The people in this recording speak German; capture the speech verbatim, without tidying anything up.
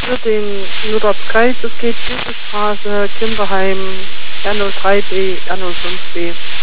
für den Luderskreis. Es geht Straße, Kinderheim, R null drei B, R null fünf B.